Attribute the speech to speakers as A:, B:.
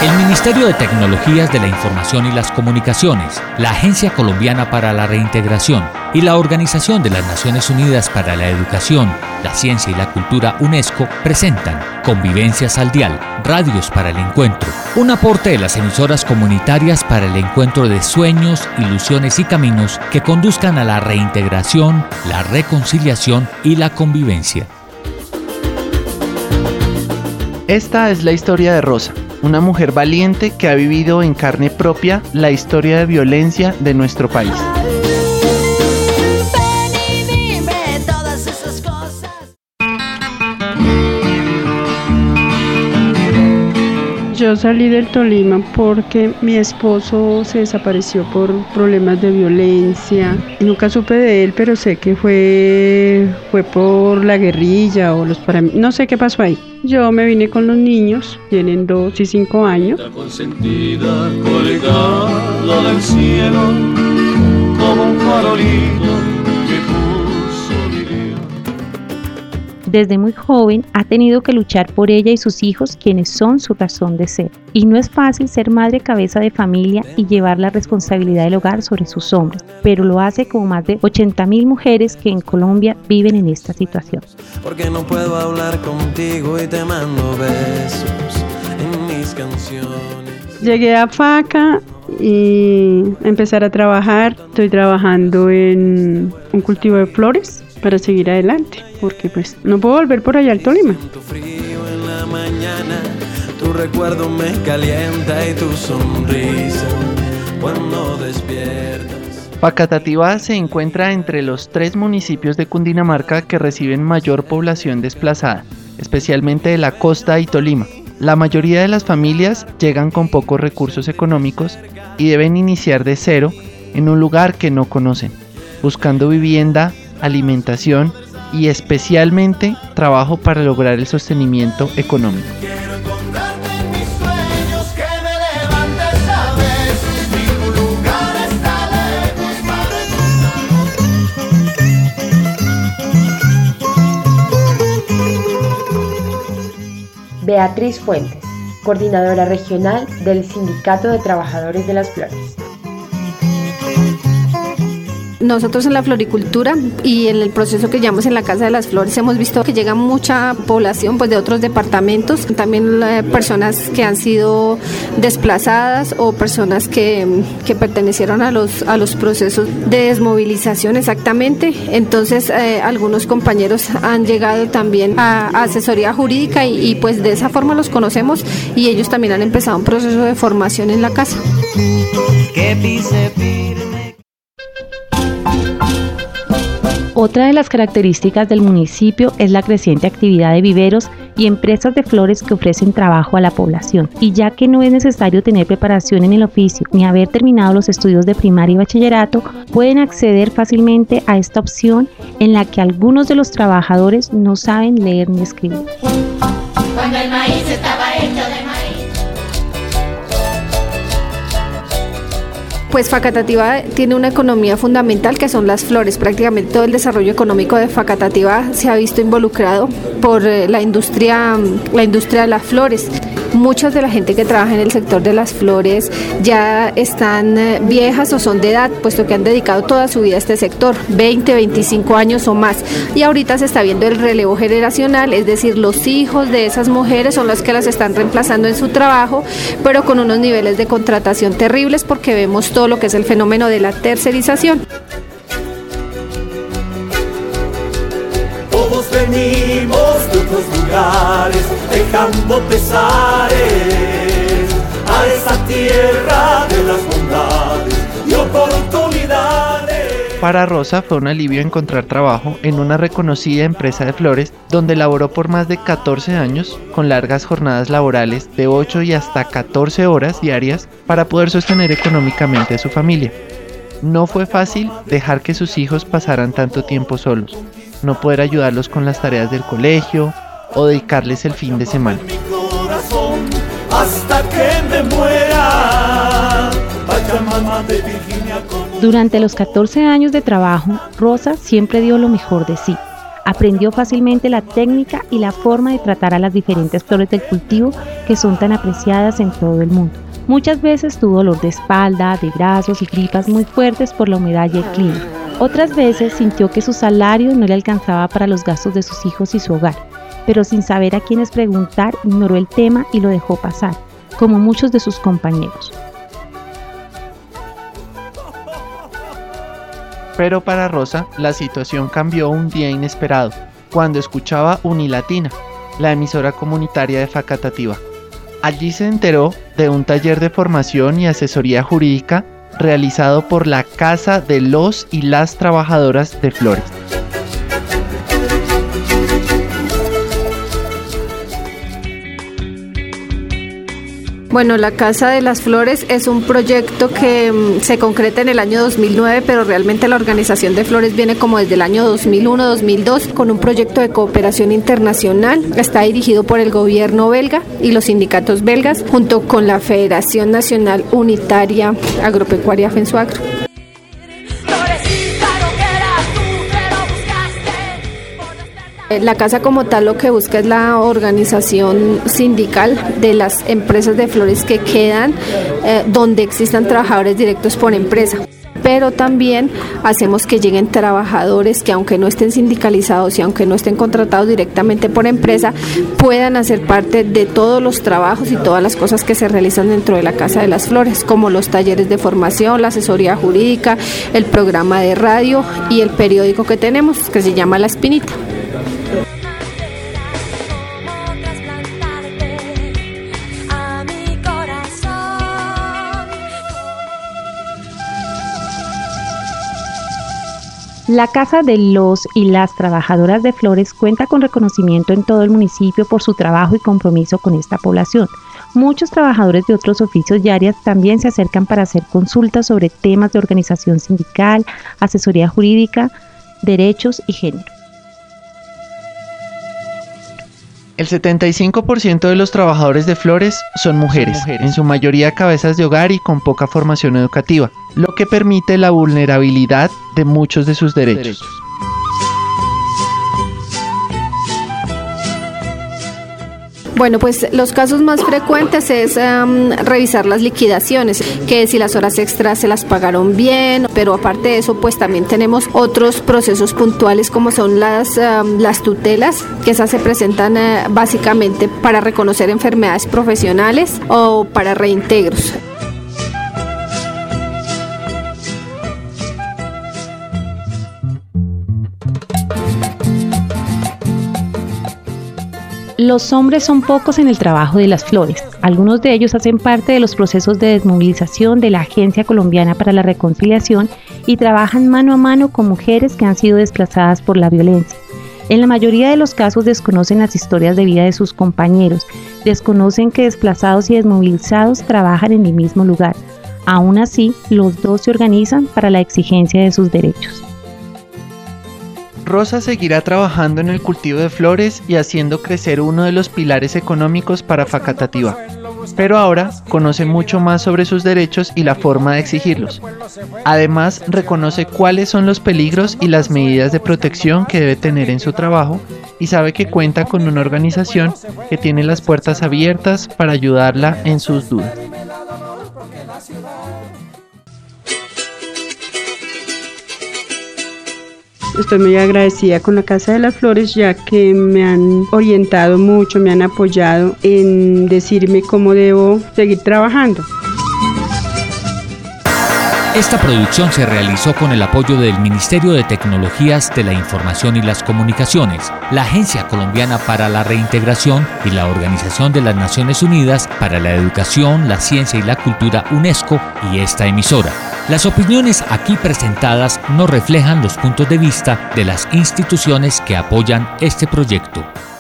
A: El Ministerio de Tecnologías de la Información y las Comunicaciones, la Agencia Colombiana para la Reintegración y la Organización de las Naciones Unidas para la Educación, la Ciencia y la Cultura UNESCO presentan Convivencias al Dial, Radios para el Encuentro, un aporte de las emisoras comunitarias para el encuentro de sueños, ilusiones y caminos que conduzcan a la reintegración, la reconciliación y la convivencia.
B: Esta es la historia de Rosa, una mujer valiente que ha vivido en carne propia la historia de violencia de nuestro país.
C: Yo salí del Tolima porque mi esposo se desapareció por problemas de violencia. Nunca supe de él, pero sé que fue por la guerrilla o los paramilitares. No sé qué pasó ahí. Yo me vine con los niños, tienen 2 y 5 años.
D: La consentida colgada del cielo, como un farolito que puso mi Dios.
E: Desde muy joven ha tenido que luchar por ella y sus hijos, quienes son su razón de ser. Y no es fácil ser madre cabeza de familia y llevar la responsabilidad del hogar sobre sus hombros, pero lo hace como más de 80.000 mujeres que en Colombia viven en esta situación.
F: Porque no puedo hablar contigo y te mando besos en mis canciones.
C: Llegué a Faca y empezar a trabajar. Estoy trabajando en un cultivo de flores para seguir adelante, porque pues no puedo volver por allá al Tolima.
F: Tu frío en la mañana, tu recuerdo me calienta y tu sonrisa cuando despiertas.
B: Facatativá se encuentra entre los 3 municipios de Cundinamarca que reciben mayor población desplazada, especialmente de la costa y Tolima. La mayoría de las familias llegan con pocos recursos económicos y deben iniciar de cero en un lugar que no conocen, buscando vivienda, alimentación y especialmente trabajo para lograr el sostenimiento económico.
D: Quiero encontrarte en mis sueños, que me levantes a ver si tu lugar está lejos para
G: Beatriz Fuentes, coordinadora regional del Sindicato de Trabajadores de las Flores.
H: Nosotros en la floricultura y en el proceso que llamamos en la Casa de las Flores hemos visto que llega mucha población pues de otros departamentos, también personas que han sido desplazadas o personas que pertenecieron a los procesos de desmovilización exactamente. Entonces algunos compañeros han llegado también a asesoría jurídica y pues de esa forma los conocemos y ellos también han empezado un proceso de formación en la casa.
E: Otra de las características del municipio es la creciente actividad de viveros y empresas de flores que ofrecen trabajo a la población. Y ya que no es necesario tener preparación en el oficio ni haber terminado los estudios de primaria y bachillerato, pueden acceder fácilmente a esta opción en la que algunos de los trabajadores no saben leer ni escribir.
I: Cuando el maíz estaba hecho de maíz.
H: Pues Facatativá tiene una economía fundamental que son las flores. Prácticamente todo el desarrollo económico de Facatativá se ha visto involucrado por la industria de las flores. Muchas de la gente que trabaja en el sector de las flores ya están viejas o son de edad, puesto que han dedicado toda su vida a este sector, 20, 25 años o más. Y ahorita se está viendo el relevo generacional, es decir, los hijos de esas mujeres son los que las están reemplazando en su trabajo, pero con unos niveles de contratación terribles porque vemos todo lo que es el fenómeno de la tercerización.
D: Todos venimos de otros lugares, dejando pesares a esa tierra de las bondades y oportunidades.
B: Para Rosa fue un alivio encontrar trabajo en una reconocida empresa de flores donde laboró por más de 14 años con largas jornadas laborales de 8 y hasta 14 horas diarias para poder sostener económicamente a su familia. No fue fácil dejar que sus hijos pasaran tanto tiempo solos, no poder ayudarlos con las tareas del colegio o dedicarles el fin de semana.
D: Hasta que me muera. Vaya mamá de Virginia.
E: Durante los 14 años de trabajo, Rosa siempre dio lo mejor de sí. Aprendió fácilmente la técnica y la forma de tratar a las diferentes flores del cultivo que son tan apreciadas en todo el mundo. Muchas veces tuvo dolor de espalda, de brazos y gripas muy fuertes por la humedad y el clima. Otras veces sintió que su salario no le alcanzaba para los gastos de sus hijos y su hogar, pero sin saber a quiénes preguntar, ignoró el tema y lo dejó pasar, como muchos de sus compañeros.
B: Pero para Rosa, la situación cambió un día inesperado, cuando escuchaba Unilatina, la emisora comunitaria de Facatativá. Allí se enteró de un taller de formación y asesoría jurídica realizado por la Casa de los y las Trabajadoras de Flores.
H: Bueno, la Casa de las Flores es un proyecto que se concreta en el año 2009, pero realmente la organización de flores viene como desde el año 2001-2002 con un proyecto de cooperación internacional. Está dirigido por el gobierno belga y los sindicatos belgas, junto con la Federación Nacional Unitaria Agropecuaria FENSUAGRO. La casa como tal lo que busca es la organización sindical de las empresas de flores que quedan donde existan trabajadores directos por empresa. Pero también hacemos que lleguen trabajadores que aunque no estén sindicalizados y aunque no estén contratados directamente por empresa, puedan hacer parte de todos los trabajos y todas las cosas que se realizan dentro de la Casa de las Flores, como los talleres de formación, la asesoría jurídica, el programa de radio y el periódico que tenemos, que se llama La Espinita.
E: La Casa de los y las Trabajadoras de Flores cuenta con reconocimiento en todo el municipio por su trabajo y compromiso con esta población. Muchos trabajadores de otros oficios y áreas también se acercan para hacer consultas sobre temas de organización sindical, asesoría jurídica, derechos y género.
B: El 75% de los trabajadores de flores son mujeres, en su mayoría cabezas de hogar y con poca formación educativa, lo que permite la vulnerabilidad de muchos de sus derechos.
H: Bueno, pues los casos más frecuentes es revisar las liquidaciones, que si las horas extras se las pagaron bien, pero aparte de eso, pues también tenemos otros procesos puntuales como son las tutelas, que esas se presentan básicamente para reconocer enfermedades profesionales o para reintegros.
E: Los hombres son pocos en el trabajo de las flores. Algunos de ellos hacen parte de los procesos de desmovilización de la Agencia Colombiana para la Reconciliación y trabajan mano a mano con mujeres que han sido desplazadas por la violencia. En la mayoría de los casos desconocen las historias de vida de sus compañeros, desconocen que desplazados y desmovilizados trabajan en el mismo lugar. Aún así, los dos se organizan para la exigencia de sus derechos.
B: Rosa seguirá trabajando en el cultivo de flores y haciendo crecer uno de los pilares económicos para Facatativá. Pero ahora conoce mucho más sobre sus derechos y la forma de exigirlos. Además, reconoce cuáles son los peligros y las medidas de protección que debe tener en su trabajo y sabe que cuenta con una organización que tiene las puertas abiertas para ayudarla en sus dudas.
C: Estoy muy agradecida con la Casa de las Flores, ya que me han orientado mucho, me han apoyado en decirme cómo debo seguir trabajando.
A: Esta producción se realizó con el apoyo del Ministerio de Tecnologías de la Información y las Comunicaciones, la Agencia Colombiana para la Reintegración y la Organización de las Naciones Unidas para la Educación, la Ciencia y la Cultura UNESCO y esta emisora. Las opiniones aquí presentadas no reflejan los puntos de vista de las instituciones que apoyan este proyecto.